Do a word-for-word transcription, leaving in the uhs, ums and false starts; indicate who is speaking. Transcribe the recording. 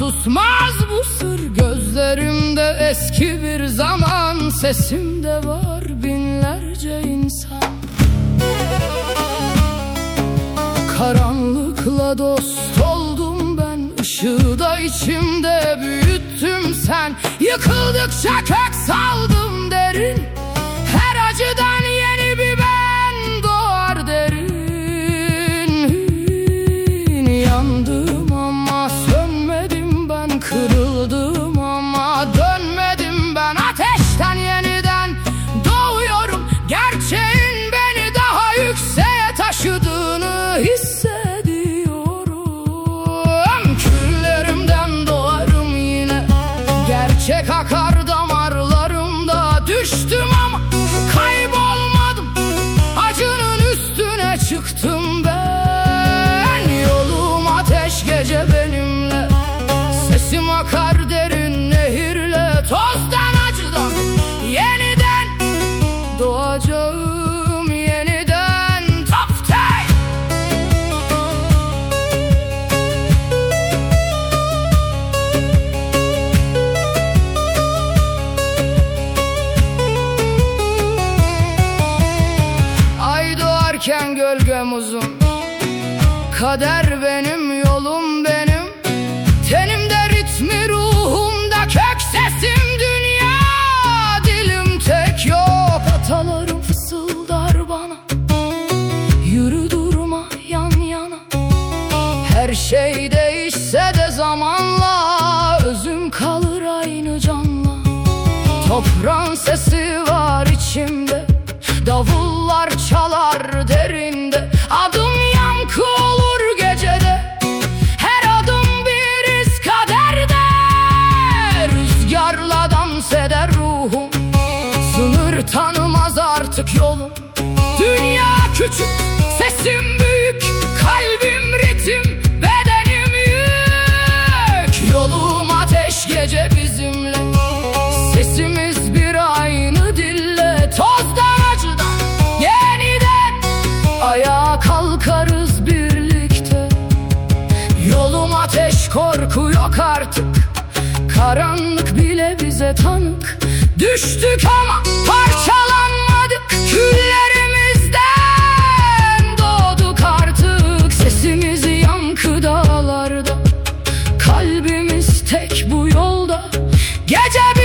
Speaker 1: susmaz bu sır. Gözlerimde eski bir zaman, sesimde var binlerce insan. Karanlıkla dost oldum ben, ışığı da içimde büyüttüm sen. Yıkıldıkça kök saldım derin, her acıdan yeni bir ben doğar derin. Yandım ama sönmedim ben, kırıldım ama dönmedim ben. Ateşten yeniden doğuyorum, gerçeğin beni daha yükseğe taşıdığını hissediyorum. Küllerimden doğarım yine, gerçek akar damarlarımda. Düştüm ama kaybolmadım, acının üstüne çıktım ben. Yolum ateş, gece benimle, sesim akar derin nehirle. Tozdan acıdan yeniden doğacağım, yeniden. Top time. Ay doğarken gölgem uzun, kader benim, yolum benim. Tenimde ritmi, ruhumda kök sesim, dünya dilim tek yok. Atalarım fısıldar bana, yürü durma yan yana. Her şey değişse de zamanla, özüm kalır aynı canla. Toprağın sesi var içimde, davullar çalar derinde. Adım yankı olur gecede, her adım bir iz kaderde. Rüzgarla dans eder ruhum, sınır tanımaz artık yolum. Dünya küçük, sesim büyük, kalbim ritim, bedenim yük. Yolum ateş, gece bizimle, sesimiz bir aynı dille. Tozdan acıdan yeniden ayağa kalkarız birlikte. Yolum ateş, korku yok artık, karanlık bile bize tanık. Düştük ama parçalanmadık, küllerimizden doğduk artık. Sesimiz yankı dağlarda, kalbimiz tek bu yolda. Gece